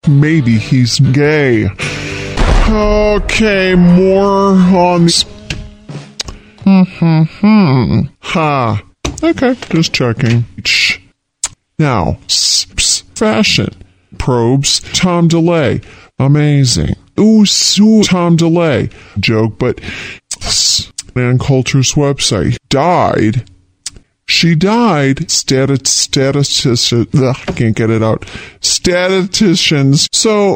Maybe he's gay. Okay, more on this. Ha. Okay, just checking. Now, fashion. Probes. Tom DeLay. Amazing. Ooh, Tom DeLay. Joke, but Ann Coulter's website. Died. She died. Statistician. I can't get it out. Statisticians. So,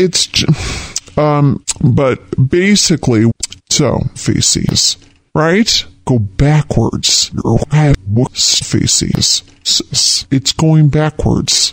but basically, so, feces. Right? Go backwards. Feces. It's going backwards.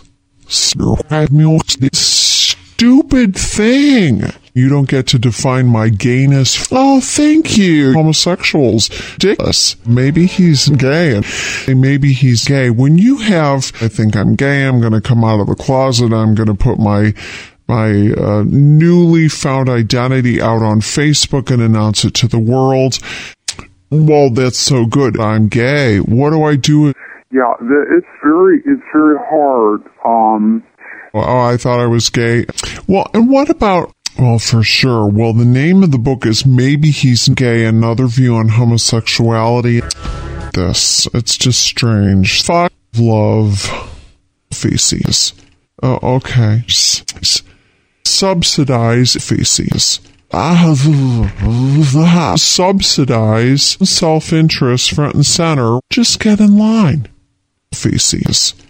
Stupid thing. You don't get to define my gayness. Oh, thank you. Homosexuals. Ridiculous. Maybe he's gay. Maybe he's gay. When you have, I think I'm gay, I'm going to come out of the closet, I'm going to put my newly found identity out on Facebook and announce it to the world. Well, that's so good. I'm gay. What do I do? Yeah, it's very hard. Oh, I thought I was gay. Well, and what about, well, for sure. Well, the name of the book is Maybe He's Gay, Another View on Homosexuality. It's just strange. 5 love feces. Oh, okay. Subsidize feces. Subsidize self-interest front and center. Just get in line. Feces.